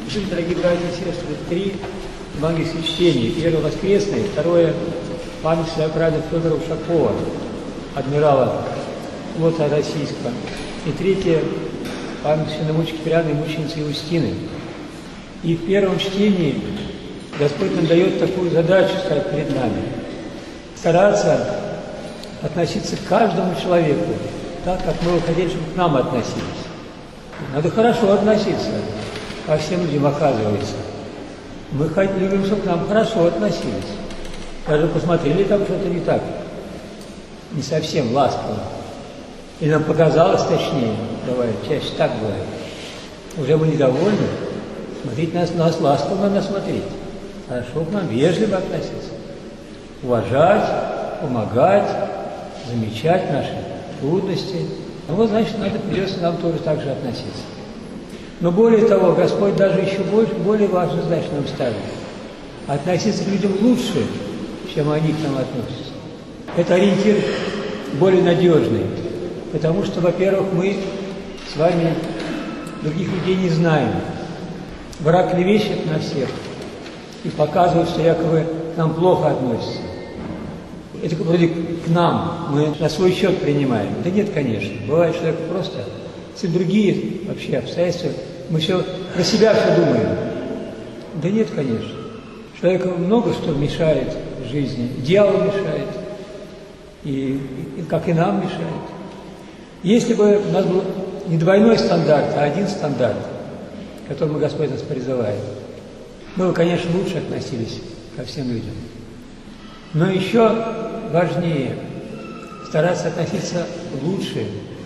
Дорогие братья и сестры, 3 евангельских чтения. Первое воскресное, второе память своеобразия Федора Ушакова, адмирала флота российского. И третье память священномученики Киприана и мученицы Иустины. И в первом чтении Господь нам дает такую задачу стоять перед нами. Стараться относиться к каждому человеку так, как мы бы хотели, чтобы к нам относились. Надо хорошо относиться ко всем людям, оказывается. Мы любим, чтобы к нам хорошо относились. Даже посмотрели, там что-то не так. Не совсем ласково. Или нам показалось точнее, бывает, чаще так бывает. Уже мы недовольны. Смотреть нас ласково надо смотреть. Хорошо к нам, вежливо относиться. Уважать, помогать, замечать наши трудности. Ну вот, значит, придется нам тоже так же относиться. Но более того, Господь даже еще более важную задачу нам ставит. Относиться к людям лучше, чем они к нам относятся. Это ориентир более надежный. Потому что, во-первых, мы с вами других людей не знаем. Враг клевещет на всех и показывает, что якобы к нам плохо относятся. Это вроде к нам, мы на свой счет принимаем. Да нет, конечно. Бывает, что это просто все другие вообще обстоятельства. Мы все про себя все думаем. Да нет, конечно. Человеку много что мешает в жизни. Дьявол мешает. И как и нам мешает. Если бы у нас был не двойной стандарт, а один стандарт, к которому Господь нас призывает, мы бы, конечно, лучше относились ко всем людям. Но еще важнее стараться относиться лучше,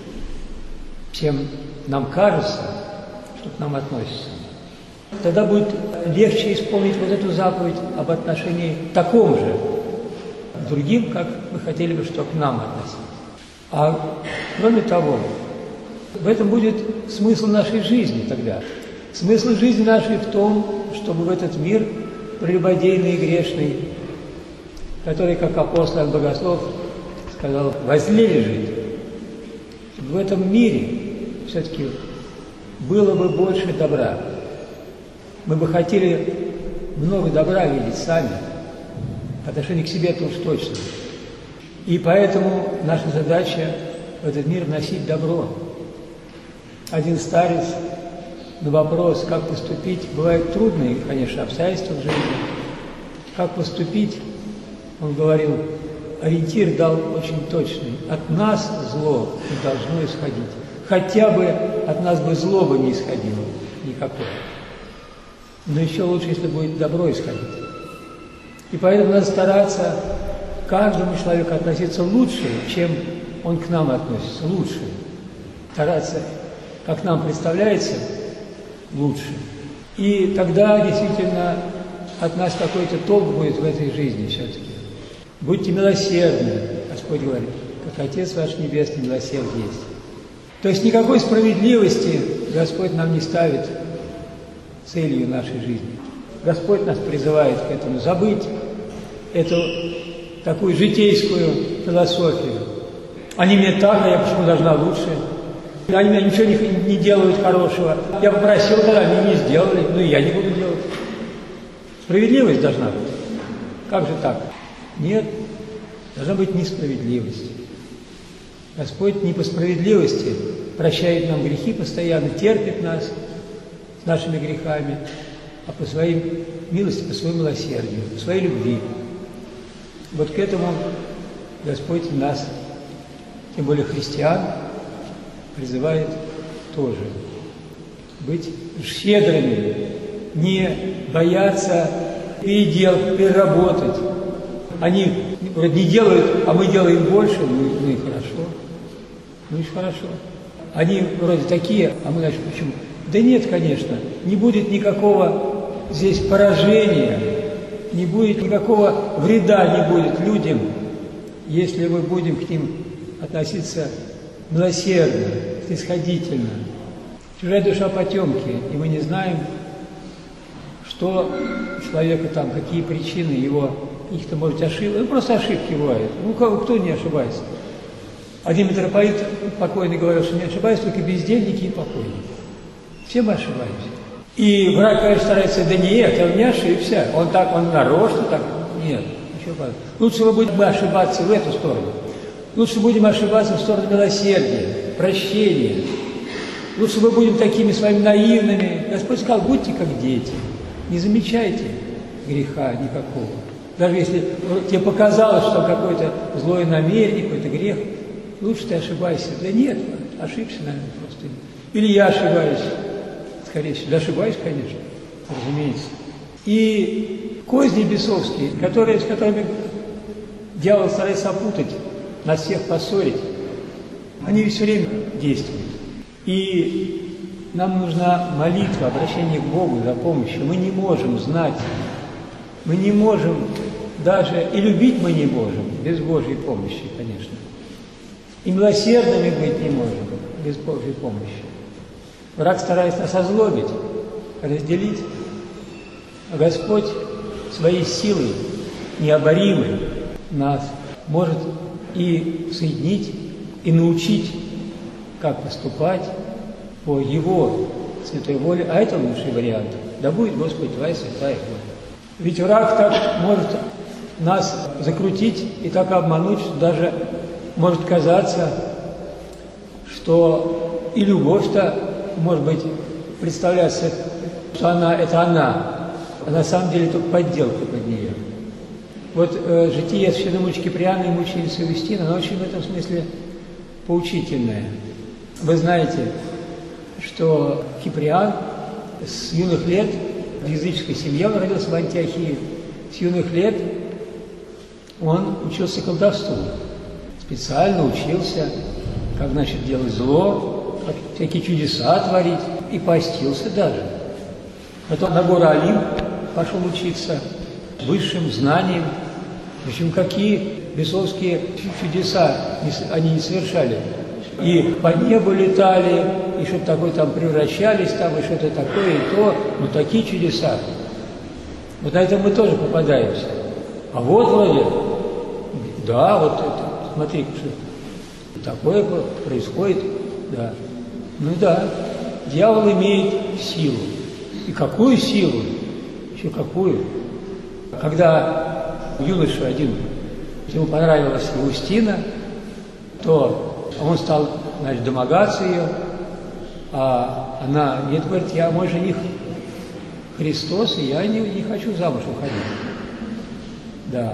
чем нам кажется, что к нам относятся. Тогда будет легче исполнить вот эту заповедь об отношении таком же к другим, как мы хотели бы, чтобы к нам относились. А кроме того, в этом будет смысл нашей жизни тогда. Смысл жизни нашей в том, чтобы в этот мир прелюбодейный и грешный, который, как апостол Богослов сказал, возле лежит, в этом мире все-таки было бы больше добра. Мы бы хотели много добра видеть сами, отношение к себе-то уж точно. И поэтому наша задача в этот мир вносить добро. Один старец на вопрос, как поступить, бывают трудные, конечно, обстоятельства в жизни. Как поступить, он говорил, ориентир дал очень точный. От нас зло не должно исходить. Хотя бы от нас бы зло бы не исходило никакое. Но еще лучше, если будет добро исходить. И поэтому надо стараться к каждому человеку относиться лучше, чем он к нам относится. Лучше. Стараться, как нам представляется, лучше. И тогда действительно от нас какой-то толк будет в этой жизни все-таки. Будьте милосердны, Господь говорит, как Отец ваш Небесный милосерд есть. То есть никакой справедливости Господь нам не ставит целью нашей жизни. Господь нас призывает к этому забыть эту такую житейскую философию. Они мне так, а я почему должна лучше? Они мне ничего не делают хорошего. Я попросил, когда они не сделали, ну и я не буду делать. Справедливость должна быть. Как же так? Нет, должна быть несправедливость. Господь не по справедливости прощает нам грехи постоянно, терпит нас с нашими грехами, а по своей милости, по своему милосердию, по своей любви. Вот к этому Господь нас, тем более христиан, призывает тоже быть щедрыми, не бояться переработать. Они вроде не делают, а мы делаем больше, ну и хорошо. Ну и хорошо. Они вроде такие, а мы, значит, почему? Да нет, конечно, не будет никакого здесь поражения, не будет никакого вреда не будет людям, если мы будем к ним относиться милосердно, снисходительно. Чужая душа потемки, и мы не знаем, что у человека там, какие причины его, их-то может ошибки, ну просто ошибки бывают. Ну кто не ошибается? Один митрополит покойный говорил, что не ошибаются только бездельники и покойники. Все мы ошибаемся. И враг, конечно, старается, да нет, он не ошибся, он нарочно так, нет, ничего подобного. Лучше мы будем ошибаться в эту сторону. Лучше будем ошибаться в сторону милосердия, прощения. Лучше мы будем такими с вами наивными. Господь сказал, будьте как дети, не замечайте греха никакого. Даже если тебе показалось, что какое-то злое намерение, какой-то грех, лучше ты ошибайся. Да нет, ошибся, наверное, просто. Или я ошибаюсь, скорее всего. Да ошибаюсь, конечно, разумеется. И козни бесовские, с которыми дьявол старается опутать, нас всех поссорить, они все время действуют. И нам нужна молитва, обращение к Богу за помощью. Мы не можем знать, мы не можем даже, и любить мы не можем без Божьей помощи, конечно. И милосердными быть не можем без Божьей помощи. Враг старается нас озлобить, разделить, а Господь своей силой необоримой нас может и соединить, и научить, как поступать по Его святой воле, а это лучший вариант. Да будет, Господи, Твоя святая воля. Ведь враг так может нас закрутить и так обмануть, что даже может казаться, что и любовь-то, может быть, представляется, что это она, а на самом деле только подделка под нее. Вот житие святой мученики Киприана и мученицы Августины, оно очень в этом смысле поучительное. Вы знаете, что Киприан с юных лет в языческой семье, он родился в Антиохии, с юных лет он учился колдовству. Специально учился, как, значит, делать зло, как всякие чудеса творить, и постился даже. Потом на гору Олимп пошел учиться высшим знаниям. Причем какие бесовские чудеса они не совершали. И по небу летали, и что-то такое там превращались, там, и что-то такое, и то. Ну, такие чудеса. Вот на этом мы тоже попадаемся. А вот вроде, да, вот это, смотри, что такое происходит, да. Ну да, дьявол имеет силу. И какую силу? Еще какую? Когда юноша один, ему понравилась Августина, то он стал, значит, домогаться ее, а она, нет, говорит, я мой жених Христос, и я не хочу замуж уходить. Да.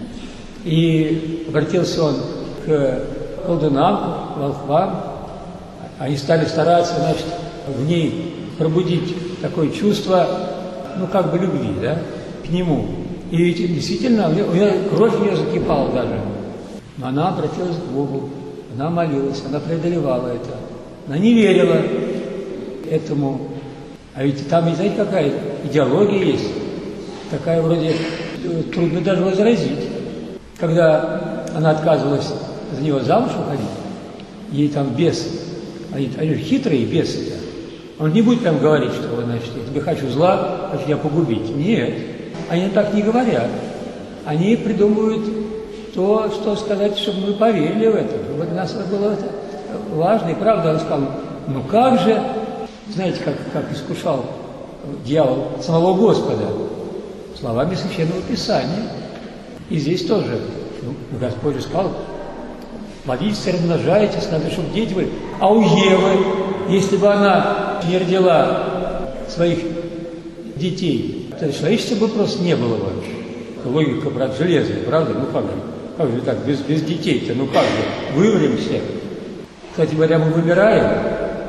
И обратился он к колдунам, к волхвам. Они стали стараться, значит, в ней пробудить такое чувство, ну, как бы любви, да, к нему. И ведь действительно, у нее кровь в нее закипала даже. Но она обратилась к Богу, она молилась, она преодолевала это. Она не верила этому. А ведь там, знаете, какая идеология есть, такая вроде трудно даже возразить. Когда она отказывалась за него замуж уходить, ей там бес, они же хитрые бесы. Он не будет там говорить, что, значит, я тебе хочу зла, хочу тебя погубить. Нет, они так не говорят. Они придумывают то, что сказать, чтобы мы поверили в это. Вот для нас было это важно. И правда, он сказал, ну как же, знаете, как искушал дьявол самого Господа? Словами Священного Писания. И здесь тоже, Господь же сказал, плодитесь, размножайтесь, надо, чтобы дети были. А у Евы, если бы она не родила своих детей, то человечества бы просто не было бы. Логика, брат, железная, правда? Ну как же так, без детей-то, ну как же, вымрем все. Кстати говоря, мы вымираем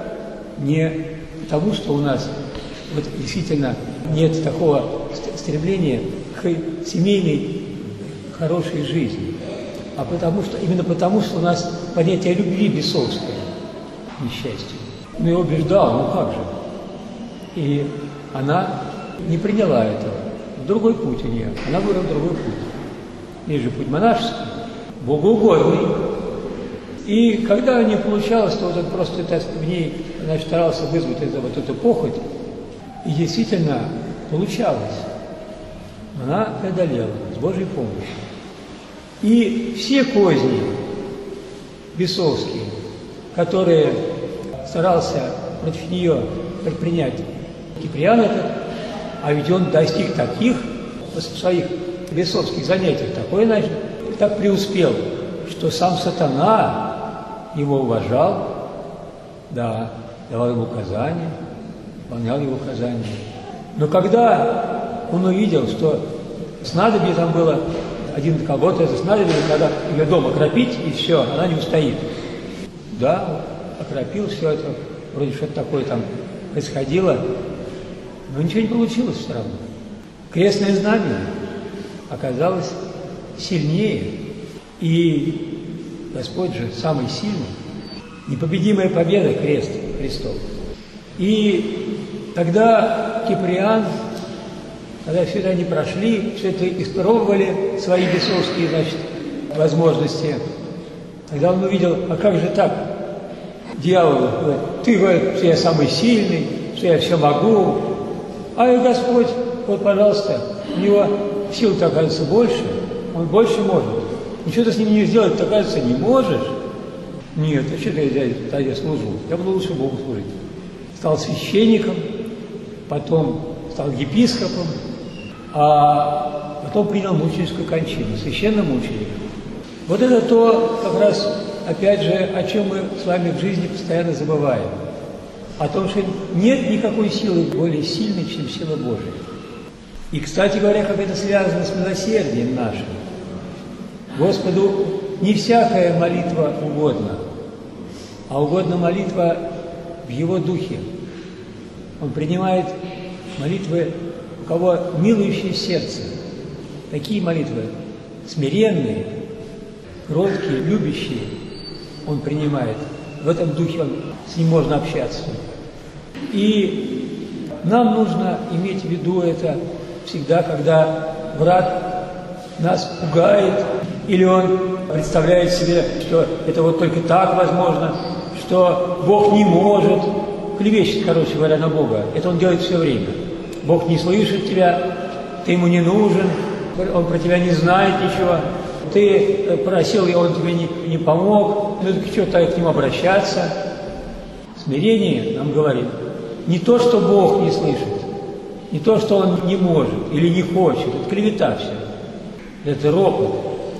не потому, что у нас вот действительно нет такого стремления к семейной хорошей жизни, а именно потому, что у нас понятие любви бесовское, несчастье. Ну, я убеждал, ну как же. И она не приняла этого. Другой путь у нее. Она выбрала другой путь. Есть же путь монашеский, богоугодный. И когда не получалось, то вот он просто в ней, значит, старался вызвать вот эту похоть. И действительно получалось. Она преодолела с Божьей помощью. И все козни бесовские, которые старался против нее предпринять Киприан этот, а ведь он достиг таких в своих бесовских занятиях, так преуспел, что сам сатана его уважал, да, давал ему указания, выполнял его указания. Но когда он увидел, что снадобье там было, один кого-то это снадобье, надо ее дома окропить, и все, она не устоит. Да, окропил все это, вроде что-то такое там происходило, но ничего не получилось все равно. Крестное знамя оказалось сильнее, и Господь же самый сильный, непобедимая победа, крест Христов. И тогда Киприан, когда все это они прошли, все это испробовали, свои бесовские, возможности, тогда он увидел, а как же так? Дьявол говорит, ты говоришь, что я самый сильный, что я все могу, а и Господь, вот, пожалуйста, у него сил-то, оказывается, больше, он больше может. Ничего ты с ним не сделать, оказывается, не можешь. Нет, а что я служу? Я буду лучше Богу служить. Стал священником, потом стал епископом, а потом принял мученическую кончину, священномученик. Вот это то, как раз, опять же, о чем мы с вами в жизни постоянно забываем. О том, что нет никакой силы более сильной, чем сила Божия. И, кстати говоря, как это связано с милосердием нашим. Господу не всякая молитва угодна, а угодна молитва в Его Духе. Он принимает молитвы, у кого милующее сердце. Такие молитвы смиренные, кроткие, любящие Он принимает. В этом духе с Ним можно общаться. И нам нужно иметь в виду это всегда, когда враг нас пугает, или он представляет себе, что это вот только так возможно, что Бог не может, клевещет, короче говоря, на Бога. Это он делает все время. Бог не слышит тебя, ты ему не нужен, он про тебя не знает ничего, ты просил, и он тебе не помог, ну так что-то к нему обращаться. Смирение нам говорит не то, что Бог не слышит, не то, что он не может или не хочет, это клевета все, это ропот.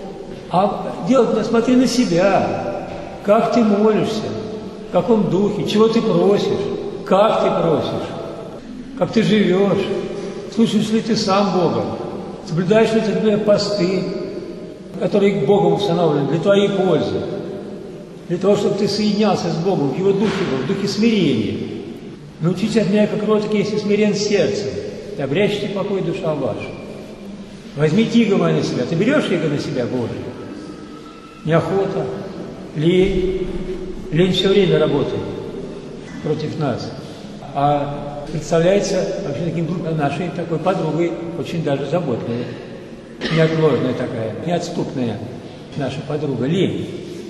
А делать, смотри на себя, как ты молишься, в каком духе, чего ты просишь, как ты просишь, как ты живешь, слушаешь ли ты сам Бога, соблюдаешь ли ты, например, посты, которые Богом установлены для твоей пользы, для того, чтобы ты соединялся с Богом, в Его Духе, в Духе смирения. Научитесь от меня, как ротики, если смирен сердцем, и обрящите покой душам вашим. Возьмите иго мое на себя. Ты берешь иго на себя, Божие? Неохота, лень. Лень все время работает против нас. А представляется вообще нашей такой подругой, очень даже заботливой, неотложная такая, неотступная наша подруга, лень.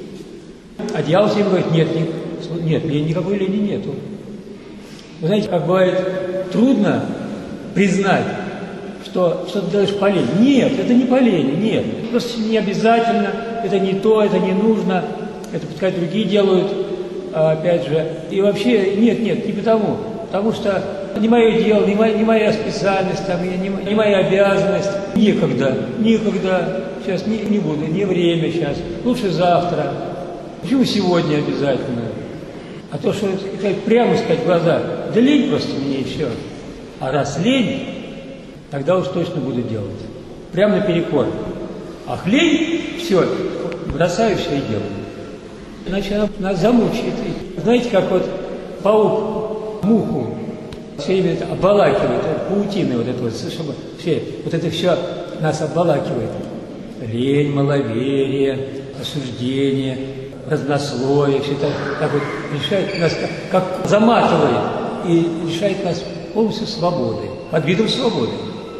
А дьявол всем говорит, нет, никакой лени нету. Вы знаете, как бывает трудно признать, что ты делаешь по лени. Нет, это не по лени, нет. Просто не обязательно, это не то, это не нужно, это пускай другие делают, опять же. И вообще, нет, не потому что не мое дело, не моя специальность, там, не моя обязанность. Некогда, сейчас не буду, не время сейчас, лучше завтра. Почему сегодня обязательно? А то, что прямо сказать в глаза, да лень просто мне и все. А раз лень, тогда уж точно буду делать. Прямо наперекор. А лень, все, бросаю все и делаю. Иначе она нас замучает. Знаете, как вот паук муху все время это обволакивает, паутины вот это вот, чтобы все нас обволакивает. Лень, маловерие, осуждение, разнословие, все это так вот лишает нас, как заматывает и лишает нас полностью свободы, под видом свободы.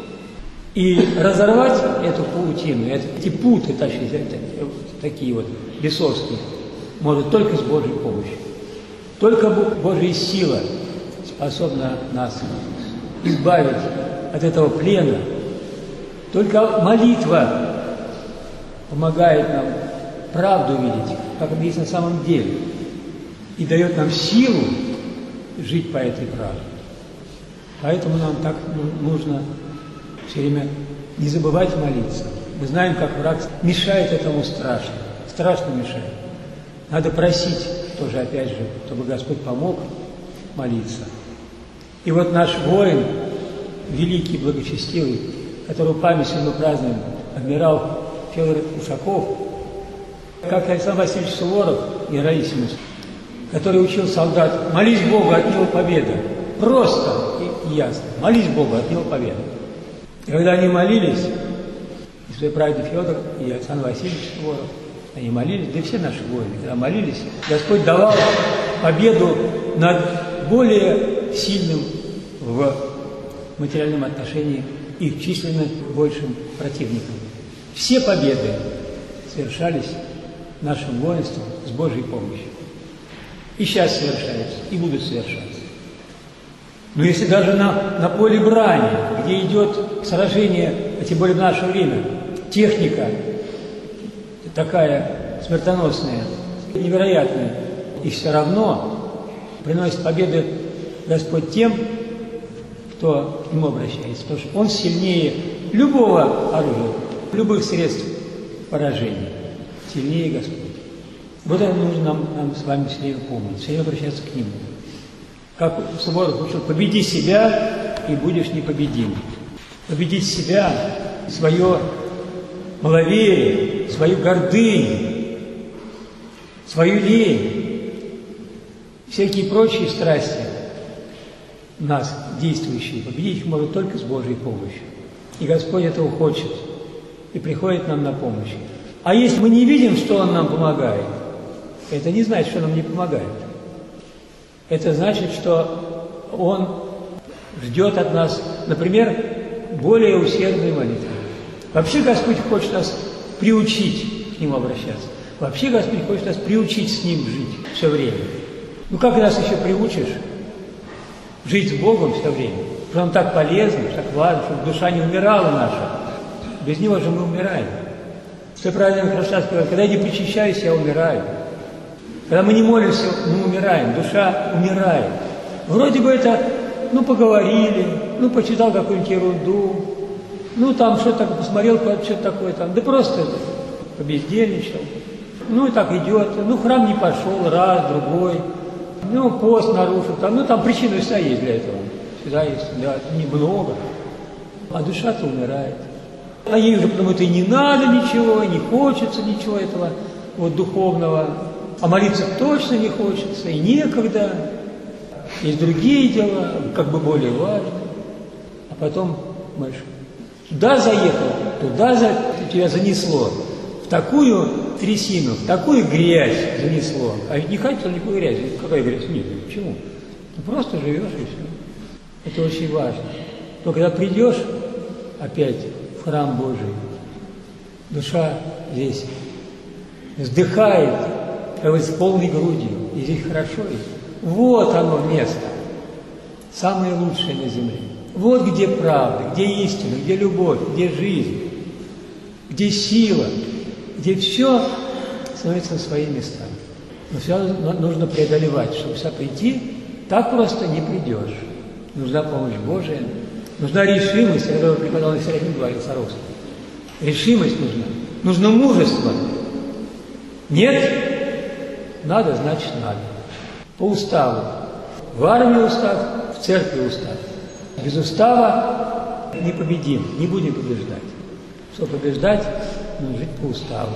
И разорвать эту паутину, эти путы тащить, такие вот бесовские, может только с Божьей помощью. Только Божья сила способна нас избавить от этого плена. Только молитва помогает нам правду видеть, как это есть на самом деле, и дает нам силу жить по этой правде. Поэтому нам так нужно все время не забывать молиться. Мы знаем, как враг мешает этому страшно, страшно мешает. Надо просить тоже, опять же, чтобы Господь помог молиться. И вот наш воин, великий, благочестивый, которого память мы празднуем, адмирал Федор Ушаков, как Александр Васильевич Суворов, героиссимус, который учил солдат: молись Богу, от него победа. Просто и ясно. Молись Богу, от него победа. И когда они молились, и свой прадед Федор, и Александр Васильевич Суворов, они молились, да и все наши воины, когда молились, Господь давал победу над более сильным в материальном отношении их численно большим противником. Все победы совершались нашим воинством с Божьей помощью. И сейчас совершаются, и будут совершаться. Но если даже на поле брани, где идет сражение, а тем более в наше время, техника такая смертоносная, невероятная, и все равно приносит победы Господь тем, кто к Нему обращается, потому что Он сильнее любого оружия, любых средств поражения, сильнее Господь. Вот это нужно нам с вами все время помнить, все время обращаться к Нему. Как Суворов учил: победи себя, и будешь непобедим. Победить себя, свое маловерие, свою гордыню, свою лень, всякие прочие страсти нас, действующие, победить может только с Божьей помощью. И Господь этого хочет, и приходит нам на помощь. А если мы не видим, что Он нам помогает, это не значит, что Он нам не помогает. Это значит, что Он ждет от нас, например, более усердной молитвы. Вообще Господь хочет нас приучить к Нему обращаться. Вообще Господь хочет нас приучить с Ним жить все время. Ну как нас еще приучишь жить с Богом все время? Потому что Он так полезен, так важен, чтобы душа не умирала наша. Без Него же мы умираем. Все правильно Христа сказал: когда я не причащаюсь, я умираю. Когда мы не молимся, мы умираем, душа умирает. Вроде бы это, поговорили, почитал какую-нибудь ерунду, там что-то посмотрел, что-то такое там, да просто побездельничал. И так идет, в храм не пошел, раз, другой, пост нарушил, там причина вся есть для этого. Всегда есть, да, немного. А душа-то умирает. А ей уже потому-то и не надо ничего, и не хочется ничего этого духовного. А молиться точно не хочется, и некогда. Есть другие дела, как бы более важные. А потом, думаешь, туда заехал, тебя занесло. В такую трясину, в такую грязь занесло. А ведь не хотел никакой грязи. Какая грязь? Нет, почему? Просто живешь и все. Это очень важно. Но когда придешь опять в храм Божий, душа здесь вздыхает, с полной грудью, и здесь хорошо. Вот оно место, самое лучшее на земле. Вот где правда, где истина, где любовь, где жизнь, где сила, где все становится на свои места. Но все нужно преодолевать, чтобы сюда прийти, так просто не придешь. Нужна помощь Божия, нужна решимость, которую преподал Серафим, говорил Саровский. Решимость нужно мужество. Нет? Надо, значит надо. По уставу. В армии устав, в церкви устав. Без устава не победим, не будем побеждать. Чтобы побеждать, нужно жить по уставу.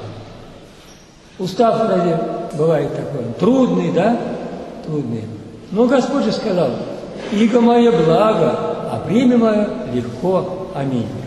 Устав разве бывает такой? Трудный, да? Трудный. Но Господь же сказал: иго мое благо, а бремя мое легко. Аминь.